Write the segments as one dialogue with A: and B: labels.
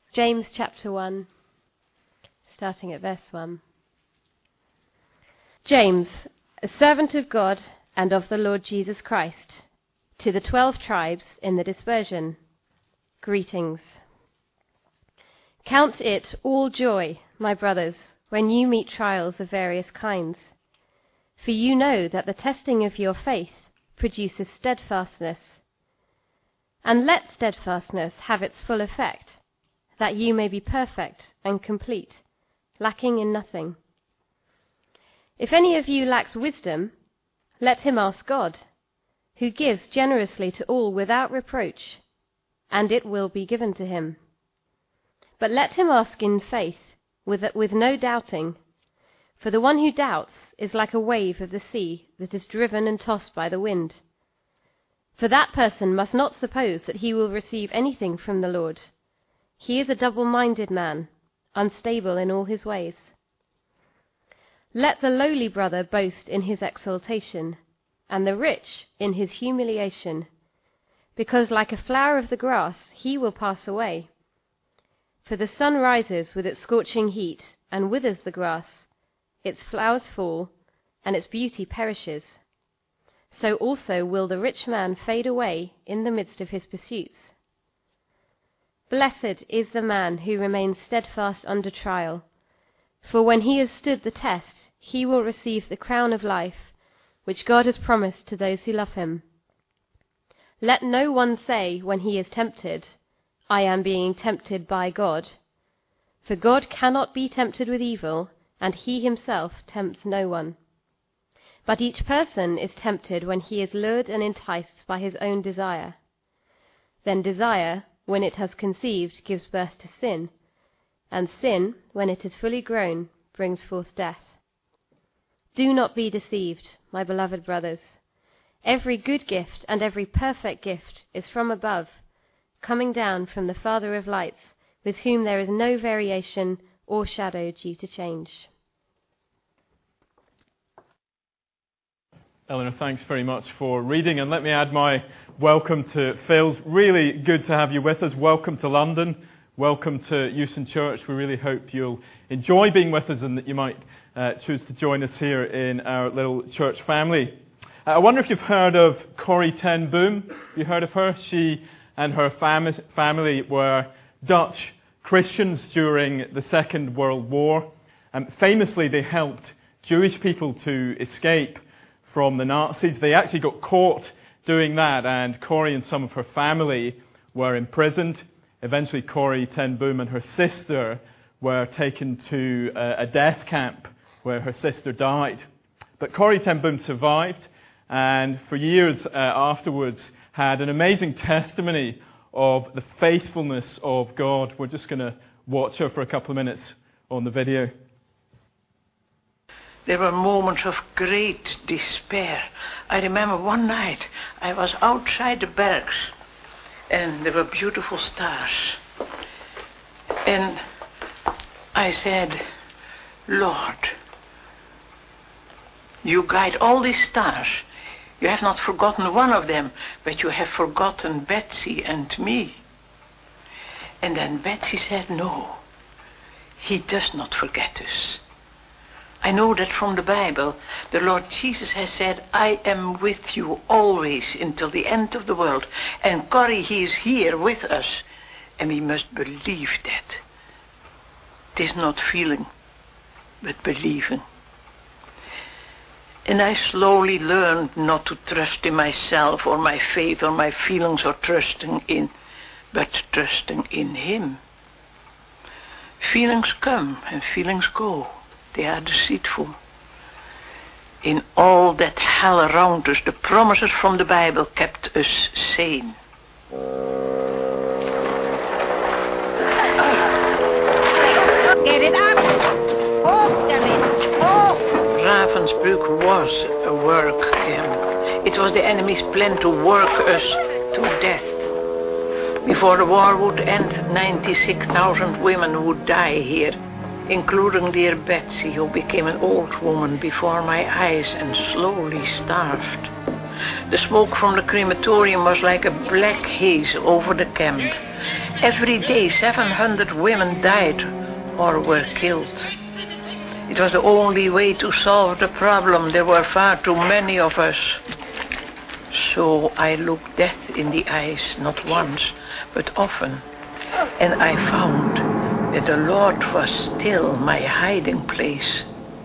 A: James chapter 1, starting at verse 1. James, a servant of God and of the Lord Jesus Christ, to the 12 tribes in the dispersion, greetings. Count it all joy, my brothers, when you meet trials of various kinds, for you know that the testing of your faith produces steadfastness. And let steadfastness have its full effect, that you may be perfect and complete, lacking in nothing. If any of you lacks wisdom, let him ask God, who gives generously to all without reproach, and it will be given to him. But let him ask in faith, with no doubting, for the one who doubts is like a wave of the sea that is driven and tossed by the wind. For that person must not suppose that he will receive anything from the Lord. He is a double-minded man, unstable in all his ways. Let the lowly brother boast in his exaltation, and the rich in his humiliation, because like a flower of the grass he will pass away. For the sun rises with its scorching heat and withers the grass, its flowers fall, and its beauty perishes. So also will the rich man fade away in the midst of his pursuits. Blessed is the man who remains steadfast under trial, for when he has stood the test, he will receive the crown of life, which God has promised to those who love him. Let no one say when he is tempted, I am being tempted by God. For God cannot be tempted with evil, and he himself tempts no one. But each person is tempted when he is lured and enticed by his own desire. Then desire, when it has conceived, gives birth to sin, and sin, when it is fully grown, brings forth death. Do not be deceived, my beloved brothers. Every good gift and every perfect gift is from above, coming down from the Father of lights, with whom there is no variation or shadow due to change.
B: Eleanor, thanks very much for reading, and let me add my welcome to Phil's. Really good to have you with us. Welcome to London. Welcome to Euston Church. We really hope you'll enjoy being with us and that you might choose to join us here in our little church family. I wonder if you've heard of Corrie ten Boom. Have you heard of her? She and her family were Dutch Christians during the Second World War. Famously, they helped Jewish people to escape from the Nazis. They actually got caught doing that, and Corrie and some of her family were imprisoned. Eventually, Corrie ten Boom and her sister were taken to a death camp where her sister died. But Corrie ten Boom survived, and for years afterwards had an amazing testimony of the faithfulness of God. We're just going to watch her for a couple of minutes on the video.
C: There were moments of great despair. I remember one night I was outside the barracks and there were beautiful stars. And I said, Lord, you guide all these stars. You have not forgotten one of them, but you have forgotten Betsy and me. And then Betsy said, no, he does not forget us. I know that from the Bible, the Lord Jesus has said, I am with you always until the end of the world. And Corrie, he is here with us. And we must believe that. It is not feeling, but believing. And I slowly learned not to trust in myself or my faith or my feelings or trusting in, but trusting in Him. Feelings come and feelings go. They are deceitful. In all that hell around us, the promises from the Bible kept us sane.
D: Get it up! Oh, damn it! Oh!
C: Ravensbrück was a work camp. It was the enemy's plan to work us to death. Before the war would end, 96,000 women would die here, including dear Betsy, who became an old woman before my eyes and slowly starved. The smoke from the crematorium was like a black haze over the camp. Every day 700 women died or were killed. It was the only way to solve the problem. There were far too many of us. So I looked death in the eyes, not once, but often. And I found that the Lord was still my hiding place.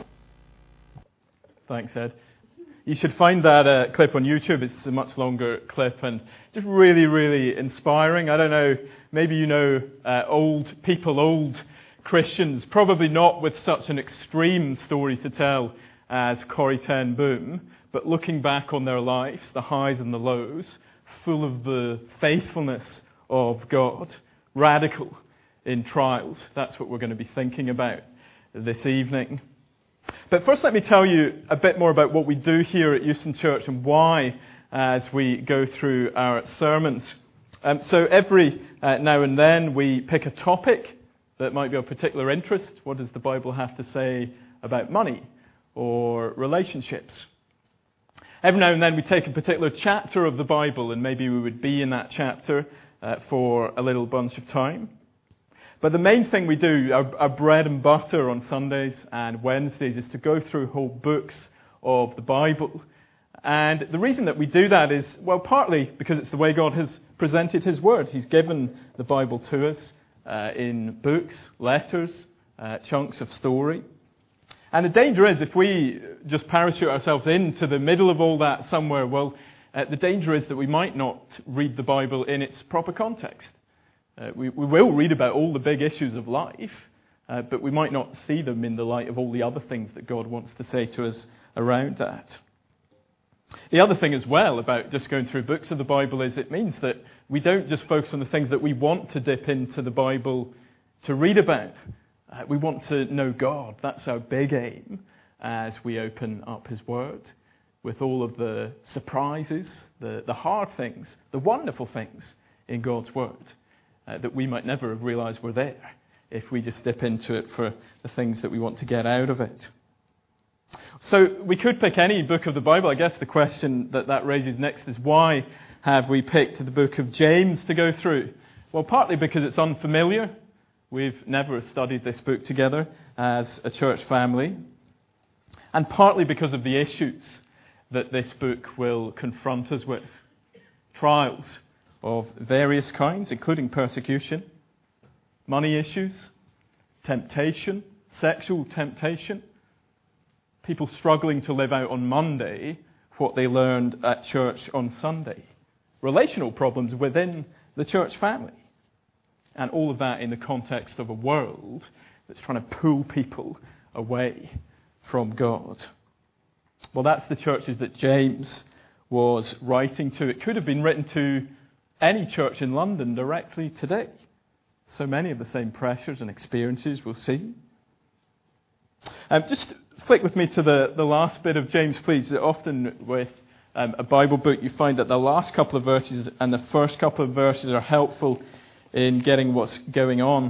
B: Thanks, Ed. You should find that clip on YouTube. It's a much longer clip and just really, really inspiring. I don't know, maybe you know old Christians, probably not with such an extreme story to tell as Corrie ten Boom, but looking back on their lives, the highs and the lows, full of the faithfulness of God, radical in trials. That's what we're going to be thinking about this evening. But first, let me tell you a bit more about what we do here at Euston Church and why as we go through our sermons. So every now and then we pick a topic that might be of particular interest. What does the Bible have to say about money or relationships? Every now and then we take a particular chapter of the Bible and maybe we would be in that chapter for a little bunch of time. But the main thing we do, our bread and butter on Sundays and Wednesdays, is to go through whole books of the Bible. And the reason that we do that is, well, partly because it's the way God has presented His Word. He's given the Bible to us in books, letters, chunks of story. And the danger is, if we just parachute ourselves into the middle of all that somewhere, well, the danger is that we might not read the Bible in its proper context. We will read about all the big issues of life, but we might not see them in the light of all the other things that God wants to say to us around that. The other thing as well about just going through books of the Bible is it means that we don't just focus on the things that we want to dip into the Bible to read about. We want to know God. That's our big aim as we open up His Word with all of the surprises, the hard things, the wonderful things in God's Word. That we might never have realized were there if we just dip into it for the things that we want to get out of it. So we could pick any book of the Bible. I guess the question that raises next is, why have we picked the book of James to go through? Well, partly because it's unfamiliar. We've never studied this book together as a church family. And partly because of the issues that this book will confront us with. Trials of various kinds, including persecution, money issues, temptation, sexual temptation, people struggling to live out on Monday what they learned at church on Sunday, relational problems within the church family, and all of that in the context of a world that's trying to pull people away from God. Well, that's the churches that James was writing to. It could have been written to any church in London directly today. So many of the same pressures and experiences we'll see. Just flick with me to the last bit of James, please. Often with a Bible book, you find that the last couple of verses and the first couple of verses are helpful in getting what's going on.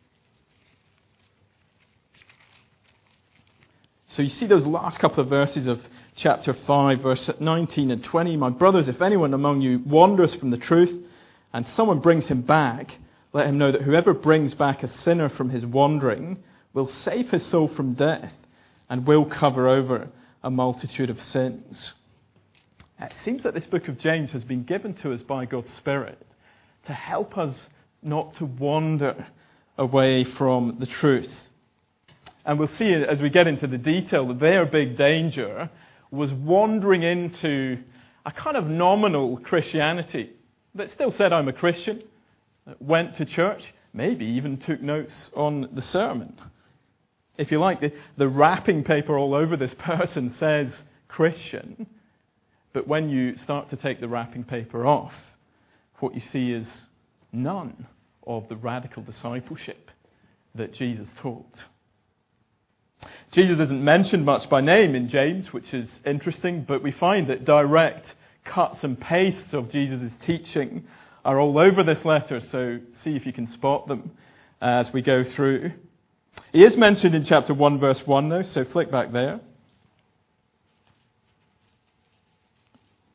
B: So you see those last couple of verses of chapter 5, verse 19 and 20. My brothers, if anyone among you wanders from the truth and someone brings him back, let him know that whoever brings back a sinner from his wandering will save his soul from death and will cover over a multitude of sins. It seems that this book of James has been given to us by God's Spirit to help us not to wander away from the truth. And we'll see as we get into the detail that their big danger was wandering into a kind of nominal Christianity that still said, I'm a Christian, went to church, maybe even took notes on the sermon. If you like, the wrapping paper all over this person says Christian, but when you start to take the wrapping paper off, what you see is none of the radical discipleship that Jesus taught. Jesus isn't mentioned much by name in James, which is interesting, but we find that direct cuts and pastes of Jesus' teaching are all over this letter, so see if you can spot them as we go through. He is mentioned in chapter 1, verse 1, though, so flick back there.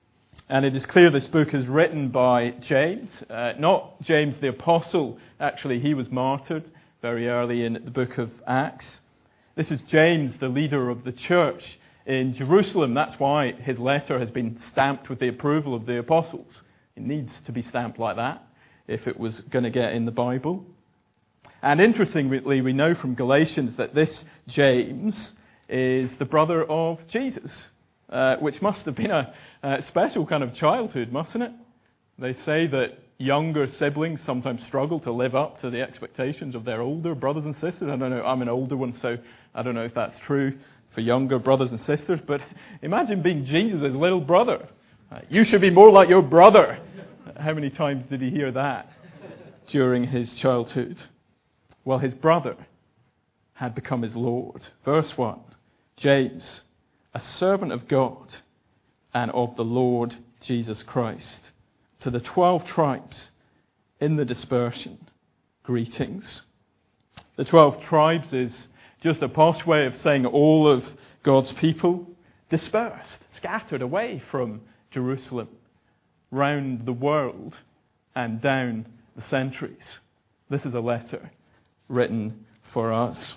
B: And it is clear this book is written by James, not James the Apostle. Actually, he was martyred very early in the book of Acts. This is James, the leader of the church in Jerusalem. That's why his letter has been stamped with the approval of the apostles. It needs to be stamped like that if it was going to get in the Bible. And interestingly, we know from Galatians that this James is the brother of Jesus, which must have been a special kind of childhood, mustn't it? They say that younger siblings sometimes struggle to live up to the expectations of their older brothers and sisters. I don't know, I'm an older one, so I don't know if that's true for younger brothers and sisters, but imagine being Jesus' little brother. You should be more like your brother. How many times did he hear that during his childhood? Well, his brother had become his Lord. Verse 1, James, a servant of God and of the Lord Jesus Christ, to the 12 tribes in the dispersion, greetings. The 12 tribes is just a posh way of saying all of God's people dispersed, scattered away from Jerusalem, round the world and down the centuries. This is a letter written for us.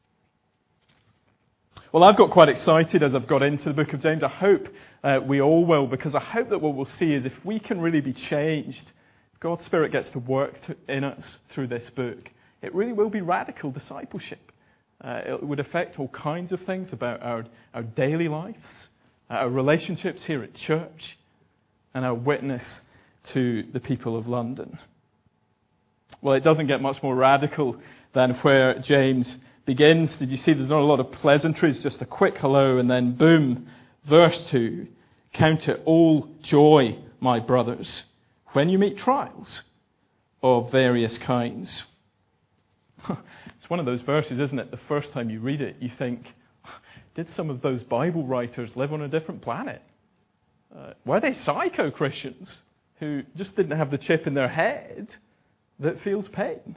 B: Well, I've got quite excited as I've got into the book of James. I hope we all will, because I hope that what we'll see is if we can really be changed, God's Spirit gets to work in us through this book. It really will be radical discipleship. It would affect all kinds of things about our daily lives, our relationships here at church, and our witness to the people of London. Well, it doesn't get much more radical than where James begins. Did you see there's not a lot of pleasantries, just a quick hello, and then boom, verse 2, count it all joy, my brothers, when you meet trials of various kinds. It's one of those verses, isn't it? The first time you read it, you think, did some of those Bible writers live on a different planet? Were they psycho-Christians who just didn't have the chip in their head that feels pain?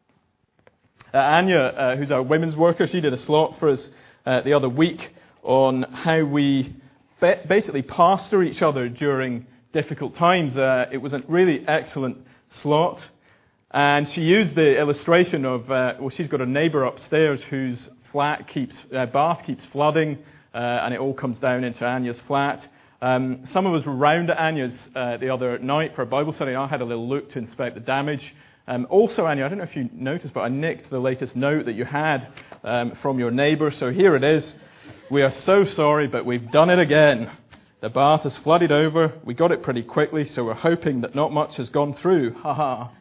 B: Anya, who's our women's worker, she did a slot for us the other week on how we basically pastor each other during difficult times. It was a really excellent slot. And she used the illustration of, she's got a neighbour upstairs whose bath keeps flooding, and it all comes down into Anya's flat. Some of us were round at Anya's the other night for a Bible study. I had a little look to inspect the damage. Also, Anya, I don't know if you noticed, but I nicked the latest note that you had from your neighbour. So here it is. We are so sorry, but we've done it again. The bath has flooded over. We got it pretty quickly, so we're hoping that not much has gone through. Ha ha.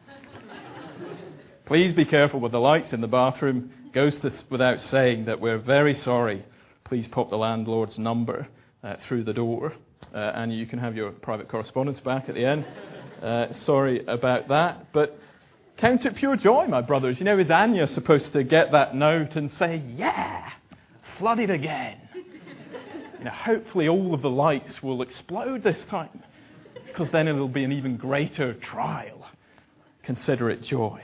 B: Please be careful with the lights in the bathroom. Goes without saying that we're very sorry. Please pop the landlord's number through the door. And you can have your private correspondence back at the end. Sorry about that. But count it pure joy, my brothers. You know, is Anya supposed to get that note and say, yeah, flooded again? You know, hopefully all of the lights will explode this time, because then it'll be an even greater trial. Consider it joy.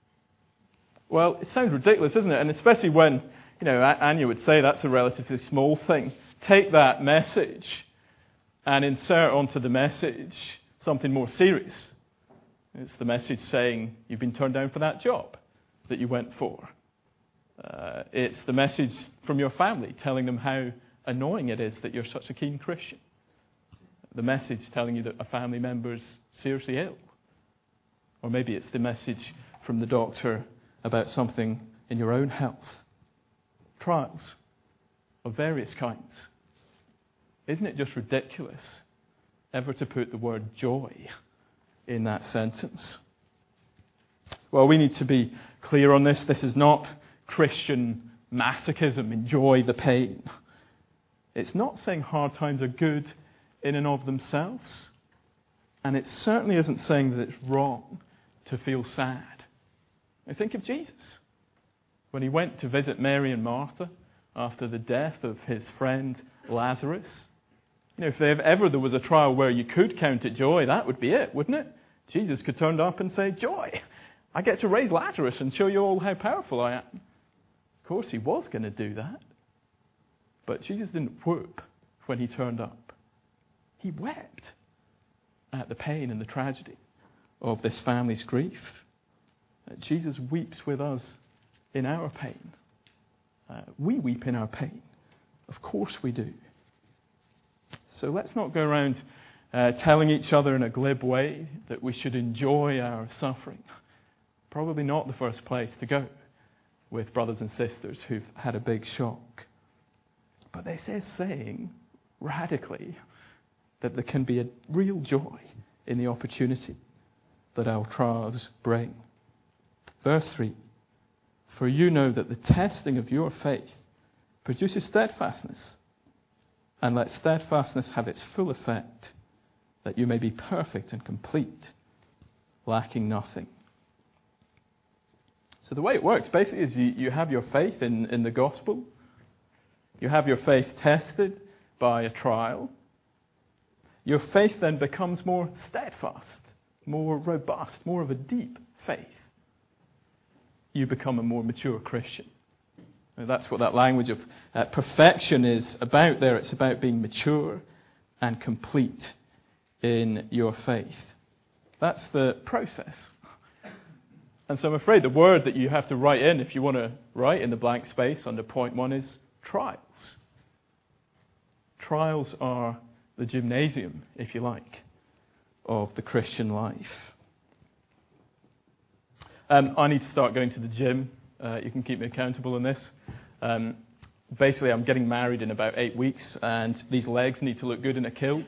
B: Well, it sounds ridiculous, isn't it? And especially when, you know, Anya would say that's a relatively small thing. Take that message and insert onto the message something more serious. It's the message saying you've been turned down for that job that you went for. It's the message from your family telling them how annoying it is that you're such a keen Christian. The message telling you that a family member's seriously ill. Or maybe it's the message from the doctor about something in your own health. Trials of various kinds. Isn't it just ridiculous ever to put the word joy in that sentence? Well, we need to be clear on this. This is not Christian masochism, enjoy the pain. It's not saying hard times are good in and of themselves. And it certainly isn't saying that it's wrong to feel sad. Now think of Jesus. When he went to visit Mary and Martha after the death of his friend Lazarus. You know, if ever there was a trial where you could count it joy, that would be it, wouldn't it? Jesus could turn up and say, joy, I get to raise Lazarus and show you all how powerful I am. Of course, he was going to do that. But Jesus didn't whoop when he turned up. He wept at the pain and the tragedy of this family's grief. Jesus weeps with us in our pain. We weep in our pain. Of course we do. So let's not go around telling each other in a glib way that we should enjoy our suffering. Probably not the first place to go with brothers and sisters who've had a big shock. But this is saying radically that there can be a real joy in the opportunity that our trials bring. Verse 3, for you know that the testing of your faith produces steadfastness, and let steadfastness have its full effect, that you may be perfect and complete, lacking nothing. So the way it works basically is you have your faith in the gospel. You have your faith tested by a trial. Your faith then becomes more steadfast, more robust, more of a deep faith. You become a more mature Christian. And that's what that language of perfection is about there. It's about being mature and complete in your faith. That's the process. And so I'm afraid the word that you have to write in, if you want to write in the blank space under point 1, is trials. Trials are the gymnasium, if you like, of the Christian life. I need to start going to the gym. You can keep me accountable on this. Basically, I'm getting married in about 8 weeks, and these legs need to look good in a kilt.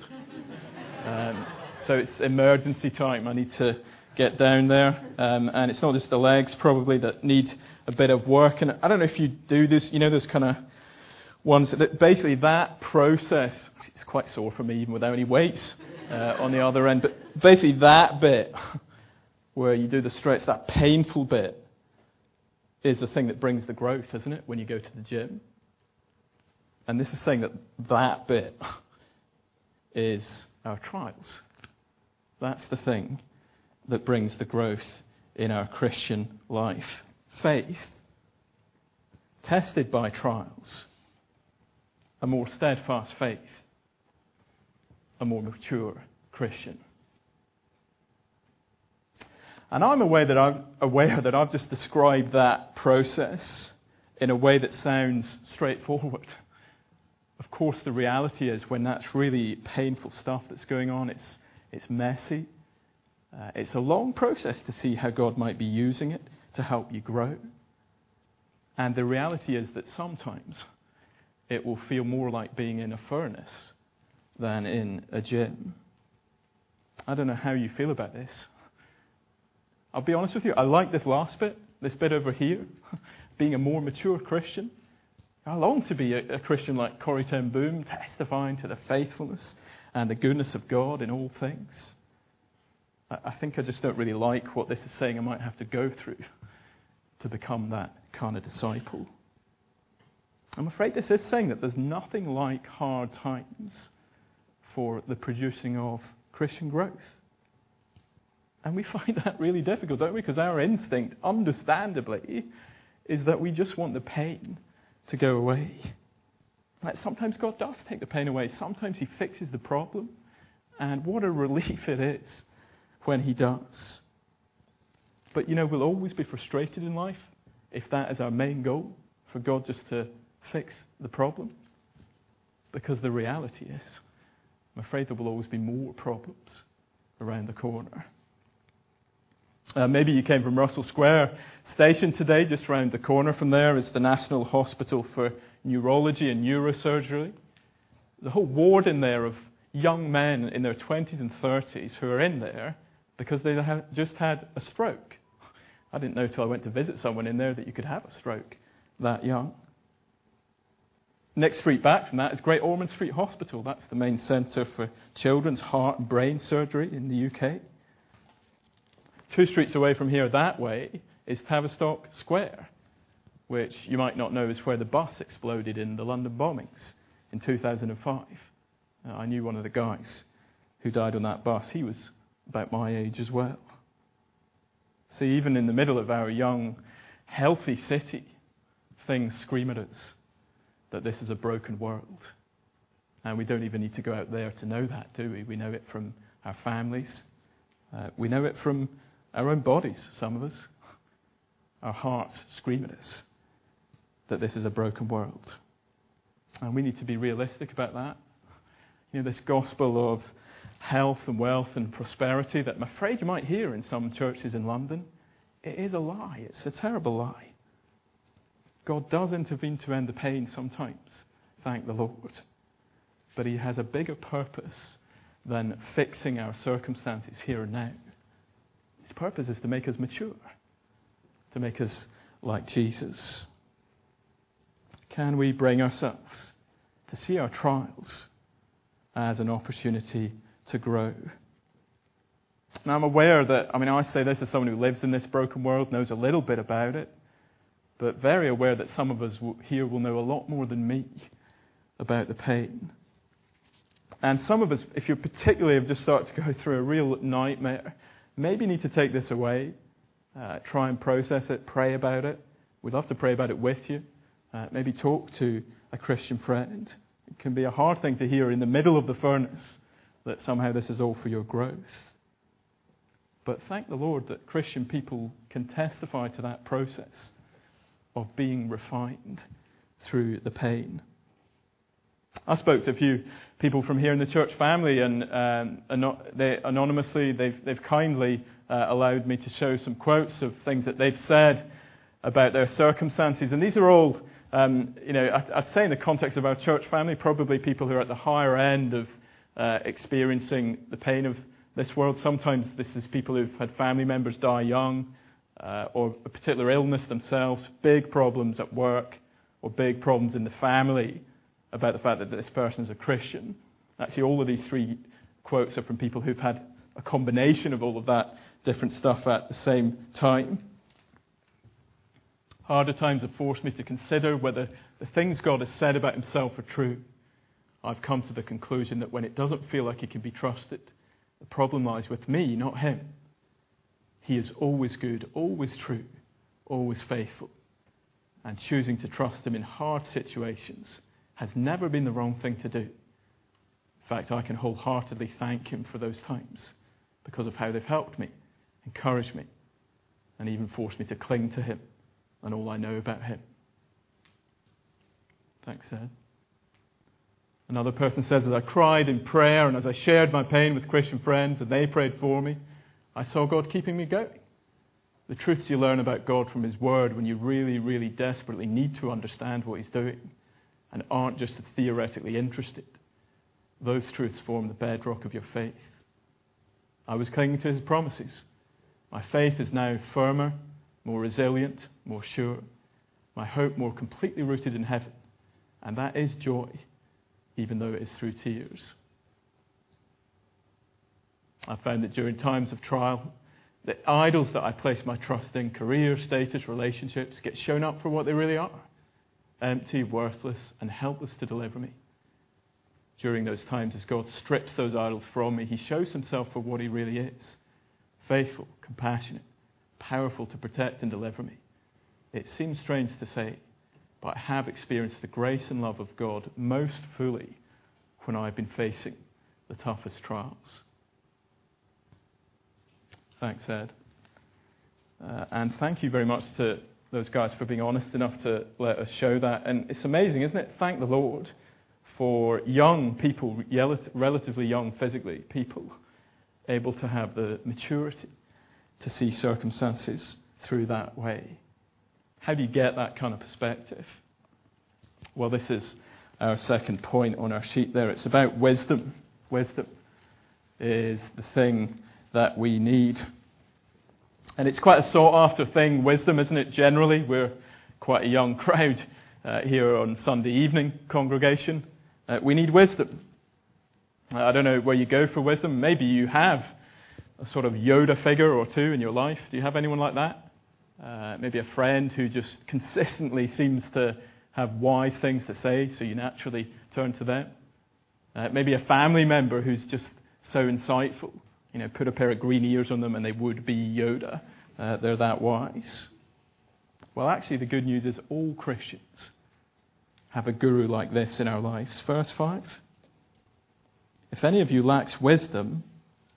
B: So it's emergency time. I need to get down there. And it's not just the legs, probably, that need a bit of work. And I don't know if you do this, you know, those kind of ones that basically that process, it's quite sore for me even without any weights on the other end, but basically that bit where you do the stretch, that painful bit, is the thing that brings the growth, isn't it, when you go to the gym? And this is saying that that bit is our trials. That's the thing that brings the growth in our Christian life. Faith, tested by trials, a more steadfast faith, a more mature Christian. And I'm aware that I've just described that process in a way that sounds straightforward. Of course, the reality is when that's really painful stuff that's going on, it's messy. It's a long process to see how God might be using it to help you grow. And the reality is that sometimes it will feel more like being in a furnace than in a gym. I don't know how you feel about this. I'll be honest with you, I like this last bit, this bit over here, being a more mature Christian. I long to be a Christian like Corrie ten Boom, testifying to the faithfulness and the goodness of God in all things. I think I just don't really like what this is saying I might have to go through to become that kind of disciple. I'm afraid this is saying that there's nothing like hard times for the producing of Christian growth. And we find that really difficult, don't we? Because our instinct, understandably, is that we just want the pain to go away. Like sometimes God does take the pain away. Sometimes He fixes the problem. And what a relief it is when He does. But, we'll always be frustrated in life if that is our main goal, for God just to fix the problem. Because the reality is, I'm afraid there will always be more problems around the corner. Maybe you came from Russell Square Station today. Just round the corner from there is the National Hospital for Neurology and Neurosurgery. The whole ward in there of young men in their 20s and 30s who are in there because they just had a stroke. I didn't know till I went to visit someone in there that you could have a stroke that young. Next street back from that is Great Ormond Street Hospital. That's the main centre for children's heart and brain surgery in the UK. 2 streets away from here that way is Tavistock Square, which you might not know is where the bus exploded in the London bombings in 2005. I knew one of the guys who died on that bus. He was about my age as well. See, even in the middle of our young, healthy city, things scream at us that this is a broken world. And we don't even need to go out there to know that, do we? We know it from our families. We know it from our own bodies, some of us. Our hearts scream at us that this is a broken world. And we need to be realistic about that. This gospel of health and wealth and prosperity that I'm afraid you might hear in some churches in London, it is a lie. It's a terrible lie. God does intervene to end the pain sometimes, thank the Lord. But he has a bigger purpose than fixing our circumstances here and now. His purpose is to make us mature, to make us like Jesus. Can we bring ourselves to see our trials as an opportunity to grow? Now I'm aware that, I say this as someone who lives in this broken world, knows a little bit about it, but very aware that some of us here will know a lot more than me about the pain. And some of us, if you particularly have just started to go through a real nightmare, maybe need to take this away, try and process it, pray about it. We'd love to pray about it with you. Maybe talk to a Christian friend. It can be a hard thing to hear in the middle of the furnace that somehow this is all for your growth. But thank the Lord that Christian people can testify to that process of being refined through the pain. I spoke to a few people from here in the church family, and they anonymously, they've kindly allowed me to show some quotes of things that they've said about their circumstances. And these are all, I'd say in the context of our church family, probably people who are at the higher end of experiencing the pain of this world. Sometimes this is people who've had family members die young, or a particular illness themselves, big problems at work, or big problems in the family about the fact that this person is a Christian. Actually, all of these three quotes are from people who've had a combination of all of that different stuff at the same time. Harder times have forced me to consider whether the things God has said about himself are true. I've come to the conclusion that when it doesn't feel like he can be trusted, the problem lies with me, not him. He is always good, always true, always faithful. And choosing to trust him in hard situations has never been the wrong thing to do. In fact, I can wholeheartedly thank him for those times because of how they've helped me, encouraged me, and even forced me to cling to him and all I know about him. Thanks, Ed. Another person says, as I cried in prayer and as I shared my pain with Christian friends and they prayed for me, I saw God keeping me going. The truths you learn about God from his word when you really, really desperately need to understand what he's doing and aren't just theoretically interested, those truths form the bedrock of your faith. I was clinging to his promises. My faith is now firmer, more resilient, more sure. My hope more completely rooted in heaven. And that is joy, even though it is through tears. I found that during times of trial, the idols that I place my trust in, career, status, relationships, get shown up for what they really are. Empty, worthless, and helpless to deliver me. During those times, as God strips those idols from me, he shows himself for what he really is. Faithful, compassionate, powerful to protect and deliver me. It seems strange to say, but I have experienced the grace and love of God most fully when I've been facing the toughest trials. Thanks, Ed. And thank you very much to those guys for being honest enough to let us show that. And it's amazing, isn't it? Thank the Lord for young people, relatively young physically, people able to have the maturity to see circumstances through that way. How do you get that kind of perspective? Well, this is our second point on our sheet there. It's about wisdom. Wisdom is the thing that we need. And it's quite a sought-after thing, wisdom, isn't it? Generally, we're quite a young crowd here on Sunday evening congregation. We need wisdom. I don't know where you go for wisdom. Maybe you have a sort of Yoda figure or two in your life. Do you have anyone like that? Maybe a friend who just consistently seems to have wise things to say, so you naturally turn to them. Maybe a family member who's just so insightful. You know, put a pair of green ears on them and they would be Yoda. They're that wise. Well, actually, the good news is all Christians have a guru like this in our lives. Verse 5. If any of you lacks wisdom,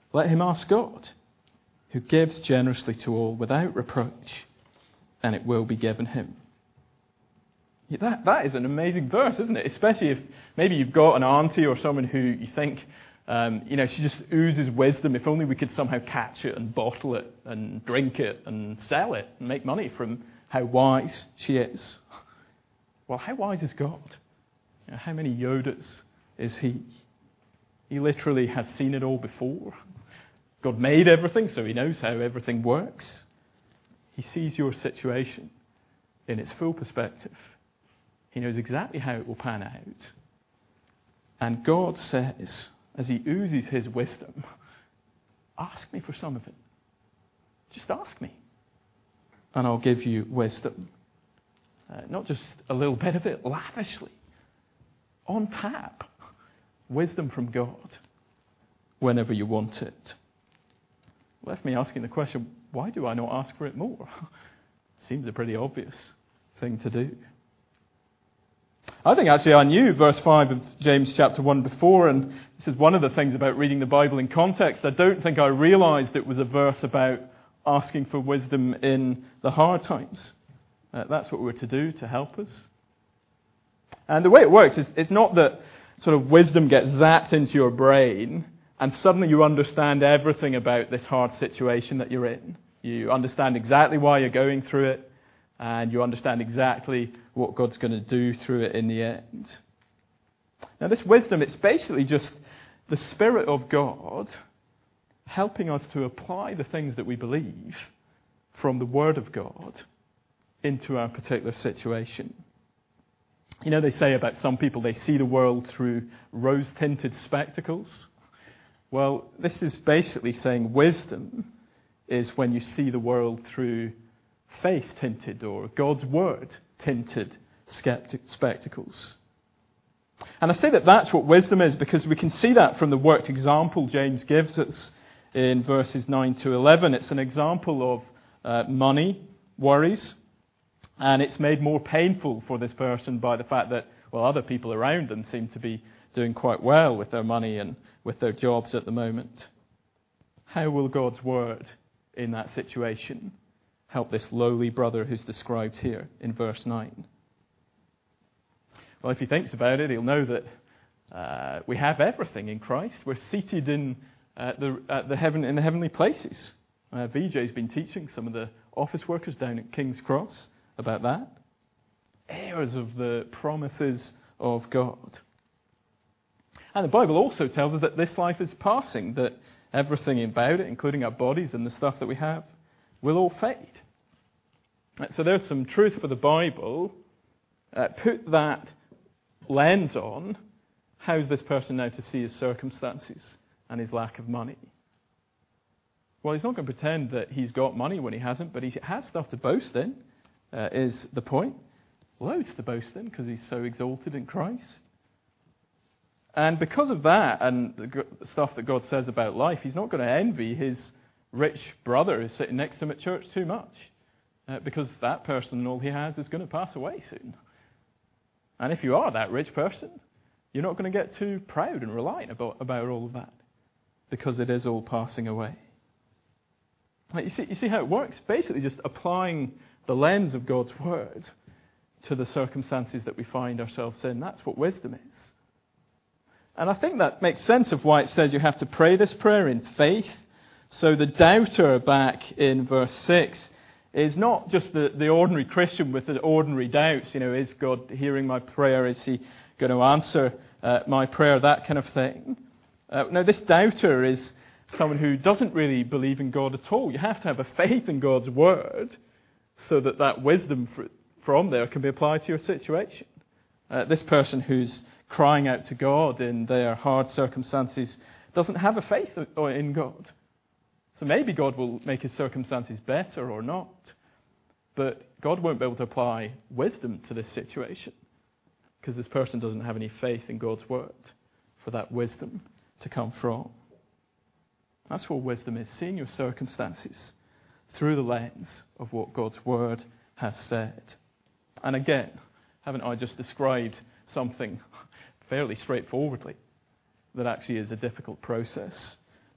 B: let him ask God, who gives generously to all without reproach, and it will be given him. Yeah, that is an amazing verse, isn't it? Especially if maybe you've got an auntie or someone who you think, she just oozes wisdom. If only we could somehow catch it and bottle it and drink it and sell it and make money from how wise she is. Well, how wise is God? How many Yodas is he? He literally has seen it all before. God made everything, so he knows how everything works. He sees your situation in its full perspective. He knows exactly how it will pan out. And God says, as he oozes his wisdom, ask me for some of it. Just ask me, and I'll give you wisdom. Not just a little bit of it, lavishly, on tap. Wisdom from God, whenever you want it. Left me asking the question, why do I not ask for it more? Seems a pretty obvious thing to do. I think actually I knew verse 5 of James chapter 1 before, and this is one of the things about reading the Bible in context. I don't think I realised it was a verse about asking for wisdom in the hard times. That's what we're to do to help us. And the way it works is it's not that sort of wisdom gets zapped into your brain and suddenly you understand everything about this hard situation that you're in. You understand exactly why you're going through it, and you understand exactly what God's going to do through it in the end. Now this wisdom, it's basically just the Spirit of God helping us to apply the things that we believe from the Word of God into our particular situation. You know, they say about some people, they see the world through rose-tinted spectacles. Well, this is basically saying wisdom is when you see the world through faith-tinted or God's Word-tinted spectacles. And I say that that's what wisdom is because we can see that from the worked example James gives us in verses 9 to 11. It's an example of money worries. And it's made more painful for this person by the fact that, well, other people around them seem to be doing quite well with their money and with their jobs at the moment. How will God's Word in that situation help this lowly brother who's described here in verse 9? Well, if he thinks about it, he'll know that we have everything in Christ. We're seated in the heavenly places. VJ's been teaching some of the office workers down at King's Cross about that. Heirs of the promises of God. And the Bible also tells us that this life is passing, that everything about it, including our bodies and the stuff that we have, will all fade. So there's some truth for the Bible. Put that lens on, how's this person now to see his circumstances and his lack of money? Well, he's not going to pretend that he's got money when he hasn't, but he has stuff to boast in. Is the point. Loads to boast in because he's so exalted in Christ. And because of that and the stuff that God says about life, he's not going to envy his rich brother who's sitting next to him at church too much. Because that person and all he has is going to pass away soon. And if you are that rich person, you're not going to get too proud and reliant about all of that. Because it is all passing away. You see how it works? Basically just applying the lens of God's Word to the circumstances that we find ourselves in. That's what wisdom is. And I think that makes sense of why it says you have to pray this prayer in faith. So the doubter back in verse 6 is not just the ordinary Christian with the ordinary doubts. Is God hearing my prayer? Is he going to answer my prayer? That kind of thing. No, this doubter is someone who doesn't really believe in God at all. You have to have a faith in God's Word so that wisdom from there can be applied to your situation. This person who's crying out to God in their hard circumstances doesn't have a faith in God. So maybe God will make his circumstances better or not, but God won't be able to apply wisdom to this situation because this person doesn't have any faith in God's Word for that wisdom to come from. That's what wisdom is, seeing your circumstances through the lens of what God's Word has said. And again, haven't I just described something fairly straightforwardly that actually is a difficult process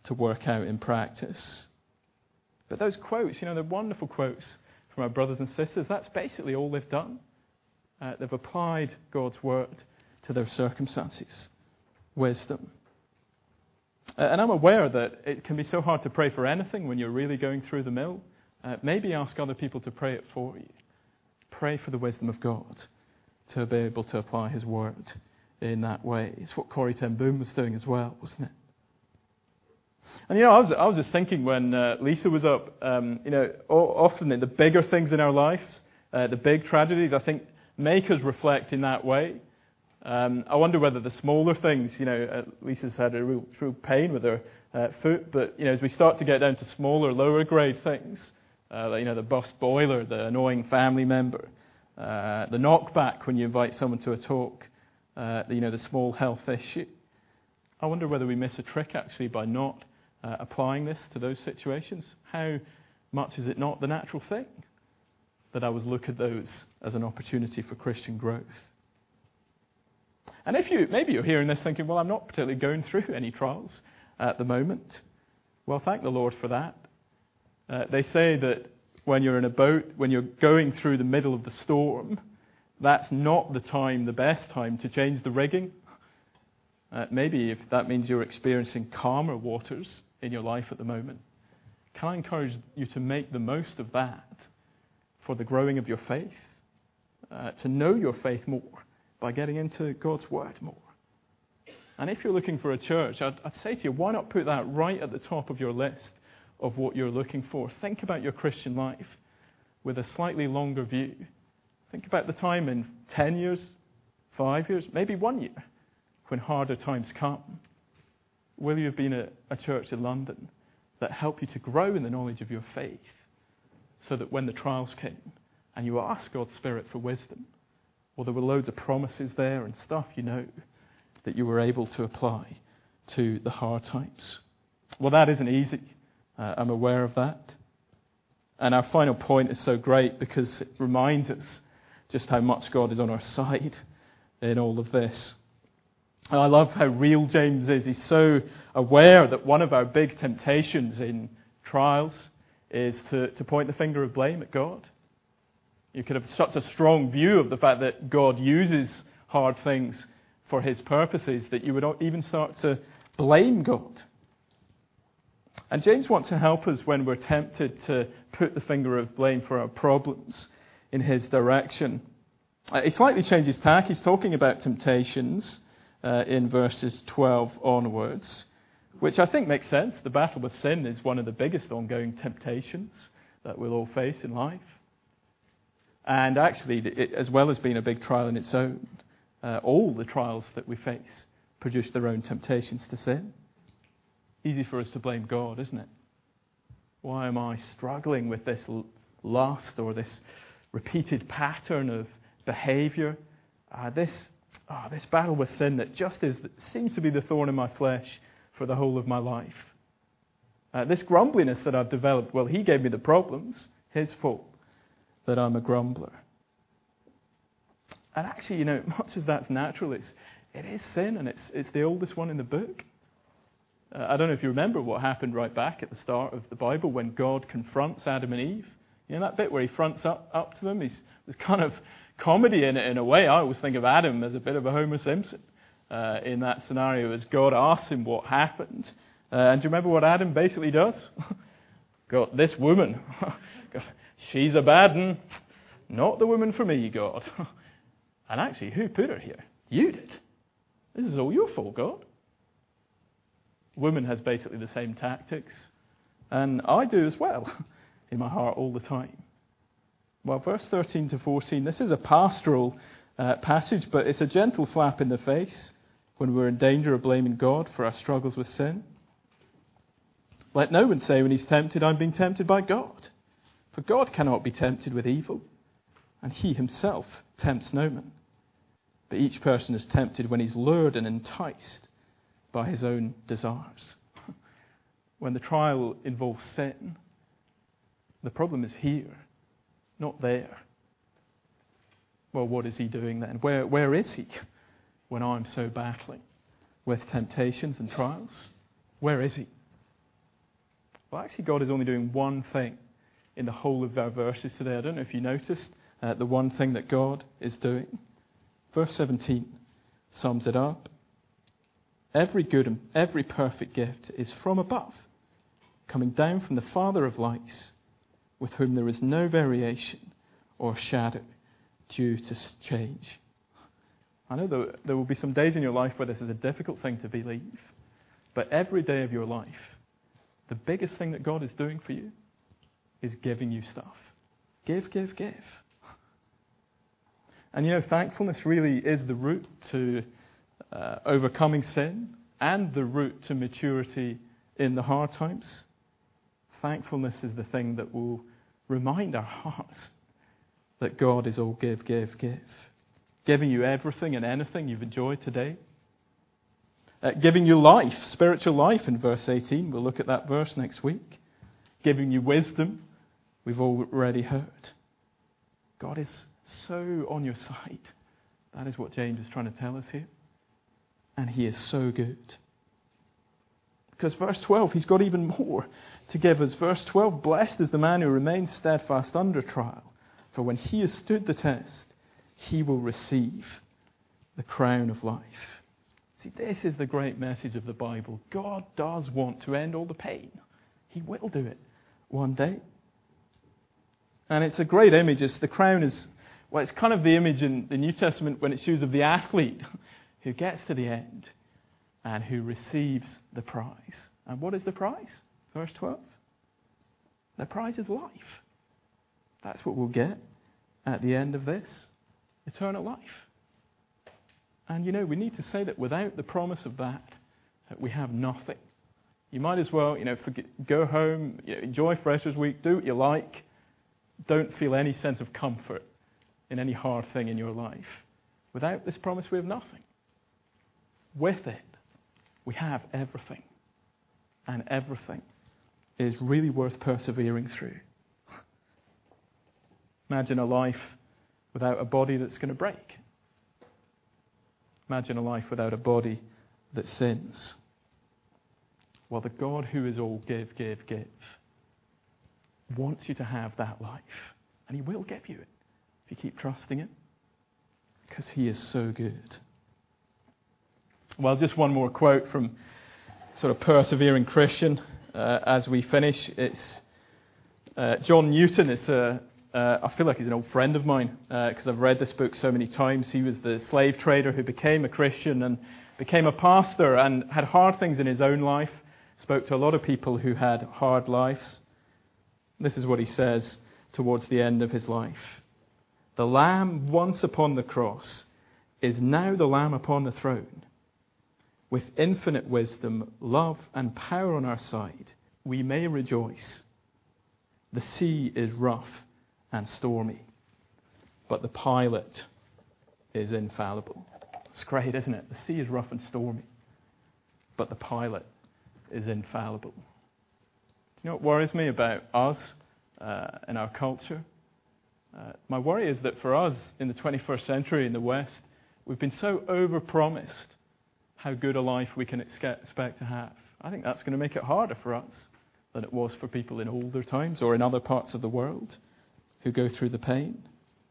B: to work out in practice. But those quotes, they're wonderful quotes from our brothers and sisters. That's basically all they've done. They've applied God's word to their circumstances. Wisdom. And I'm aware that it can be so hard to pray for anything when you're really going through the mill. Maybe ask other people to pray it for you. Pray for the wisdom of God to be able to apply his word in that way. It's what Corrie ten Boom was doing as well, wasn't it? And I was just thinking when Lisa was up, often in the bigger things in our life, the big tragedies, I think make us reflect in that way. I wonder whether the smaller things, Lisa's had a real pain with her foot, but as we start to get down to smaller, lower grade things, like the bus boiler, the annoying family member, the knockback when you invite someone to a talk, the small health issue. I wonder whether we miss a trick actually by not applying this to those situations. How much is it not the natural thing that I would look at those as an opportunity for Christian growth? And maybe you're hearing this thinking, well, I'm not particularly going through any trials at the moment. Well, thank the Lord for that. They say that when you're in a boat, when you're going through the middle of the storm, that's not the best time to change the rigging. Maybe if that means you're experiencing calmer waters in your life at the moment, can I encourage you to make the most of that for the growing of your faith, to know your faith more by getting into God's word more. And if you're looking for a church, I'd say to you, why not put that right at the top of your list of what you're looking for? Think about your Christian life with a slightly longer view. Think about the time in 10 years, 5 years, maybe 1 year, when harder times come. Will you have been a church in London that helped you to grow in the knowledge of your faith, so that when the trials came and you asked God's Spirit for wisdom, well, there were loads of promises there and stuff that you were able to apply to the hard times? Well, that isn't easy. I'm aware of that. And our final point is so great because it reminds us just how much God is on our side in all of this. And I love how real James is. He's so aware that one of our big temptations in trials is to point the finger of blame at God. You could have such a strong view of the fact that God uses hard things for his purposes that you would even start to blame God. And James wants to help us when we're tempted to put the finger of blame for our problems in his direction. He slightly changes tack. He's talking about temptations in verses 12 onwards, which I think makes sense. The battle with sin is one of the biggest ongoing temptations that we'll all face in life. And actually, it, as well as being a big trial in its own, all the trials that we face produce their own temptations to sin. Easy for us to blame God, isn't it? Why am I struggling with this lust or this repeated pattern of behavior? This battle with sin that seems to be the thorn in my flesh for the whole of my life. This grumbliness that I've developed, well, he gave me the problems, his fault that I'm a grumbler. And actually, much as that's natural, it is sin, and it's the oldest one in the book. I don't know if you remember what happened right back at the start of the Bible when God confronts Adam and Eve. That bit where he fronts up to them, there's kind of comedy in it in a way. I always think of Adam as a bit of a Homer Simpson in that scenario as God asks him what happened. And do you remember what Adam basically does? God, this woman, she's a bad one. Not the woman for me, God. And actually, who put her here? You did. This is all your fault, God. Woman has basically the same tactics. And I do as well in my heart all the time. Well, verse 13 to 14, this is a pastoral passage, but it's a gentle slap in the face when we're in danger of blaming God for our struggles with sin. Let no one say when he's tempted, I'm being tempted by God. For God cannot be tempted with evil, and he himself tempts no man. But each person is tempted when he's lured and enticed by his own desires. When the trial involves sin, the problem is here, not there. Well, what is he doing then? Where is he when I'm so battling with temptations and trials? Where is he? Well, actually, God is only doing one thing in the whole of our verses today. I don't know if you noticed the one thing that God is doing. Verse 17 sums it up. Every good and every perfect gift is from above, coming down from the Father of lights, with whom there is no variation or shadow due to change. I know there will be some days in your life where this is a difficult thing to believe, but every day of your life, the biggest thing that God is doing for you is giving you stuff. Give, give, give. And thankfulness really is the route to overcoming sin and the route to maturity in the hard times. Thankfulness is the thing that will remind our hearts that God is all give, give, give. Giving you everything and anything you've enjoyed today. Giving you life, spiritual life in verse 18. We'll look at that verse next week. Giving you wisdom, we've already heard. God is so on your side. That is what James is trying to tell us here. And he is so good. Because verse 12, he's got even more to give us. Verse 12, blessed is the man who remains steadfast under trial. For when he has stood the test, he will receive the crown of life. See, this is the great message of the Bible. God does want to end all the pain. He will do it one day. And it's a great image. The crown is, it's kind of the image in the New Testament when it's used of the athlete who gets to the end and who receives the prize. And what is the prize? Verse 12. The prize is life. That's what we'll get at the end of this. Eternal life. And we need to say that without the promise of that we have nothing. You might as well, go home, enjoy Freshers Week, do what you like. Don't feel any sense of comfort in any hard thing in your life. Without this promise, we have nothing. With it, we have everything. And everything is really worth persevering through. Imagine a life without a body that's going to break. Imagine a life without a body that sins. Well, the God who is all give, give, give wants you to have that life. And he will give you it if you keep trusting him. Because he is so good. Well, just one more quote from sort of persevering Christian as we finish. It's John Newton. I feel like he's an old friend of mine because I've read this book so many times. He was the slave trader who became a Christian and became a pastor and had hard things in his own life. Spoke to a lot of people who had hard lives. This is what he says towards the end of his life. The Lamb once upon the cross is now the Lamb upon the throne. With infinite wisdom, love and power on our side, we may rejoice. The sea is rough and stormy, but the pilot is infallible. It's great, isn't it? The sea is rough and stormy, but the pilot is infallible. Do you know what worries me about us and our culture? My worry is that for us in the 21st century in the West, we've been so overpromised how good a life we can expect to have. I think that's going to make it harder for us than it was for people in older times or in other parts of the world who go through the pain.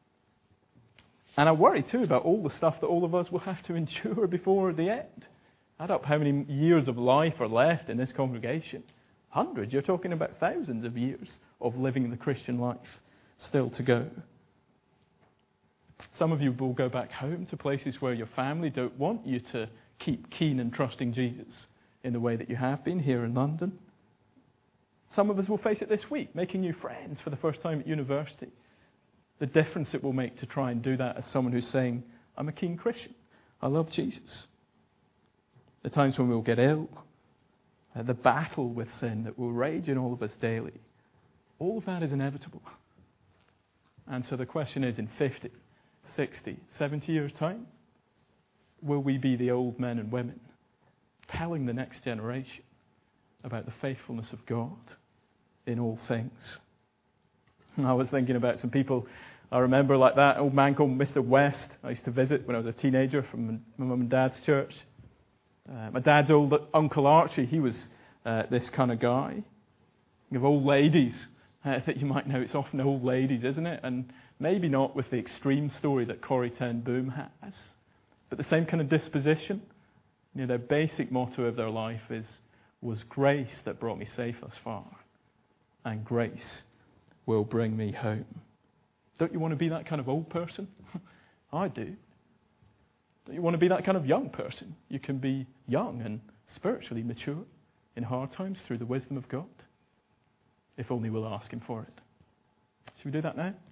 B: And I worry too about all the stuff that all of us will have to endure before the end. Add up how many years of life are left in this congregation. Hundreds, you're talking about thousands of years of living the Christian life still to go. Some of you will go back home to places where your family don't want you to keep keen and trusting Jesus in the way that you have been here in London. Some of us will face it this week, making new friends for the first time at university. The difference it will make to try and do that as someone who's saying, I'm a keen Christian. I love Jesus. The times when we'll get ill. The battle with sin that will rage in all of us daily. All of that is inevitable. And so the question is, in 50, 60, 70 years' time, will we be the old men and women telling the next generation about the faithfulness of God in all things? And I was thinking about some people I remember like that old man called Mr. West. I used to visit when I was a teenager from my mum and dad's church. My dad's old Uncle Archie, he was this kind of guy. of old ladies that you might know. It's often old ladies, isn't it? And maybe not with the extreme story that Corrie ten Boom has, but the same kind of disposition. Their basic motto of their life was grace that brought me safe thus far, and grace will bring me home. Don't you want to be that kind of old person? I do. Don't you want to be that kind of young person? You can be young and spiritually mature in hard times through the wisdom of God, if only we'll ask Him for it. Should we do that now?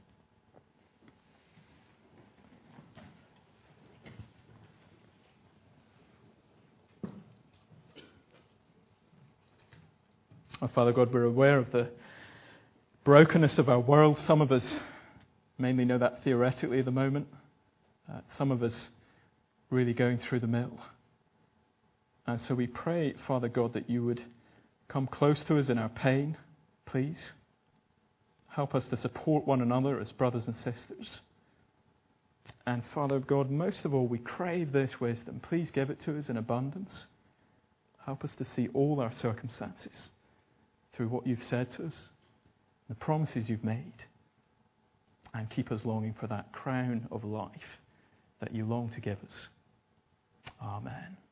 B: Oh, Father God, we're aware of the brokenness of our world. Some of us mainly know that theoretically at the moment. Some of us really going through the mill. And so we pray, Father God, that you would come close to us in our pain, please. Help us to support one another as brothers and sisters. And Father God, most of all, we crave this wisdom. Please give it to us in abundance. Help us to see all our circumstances through what you've said to us, the promises you've made, and keep us longing for that crown of life that you long to give us. Amen.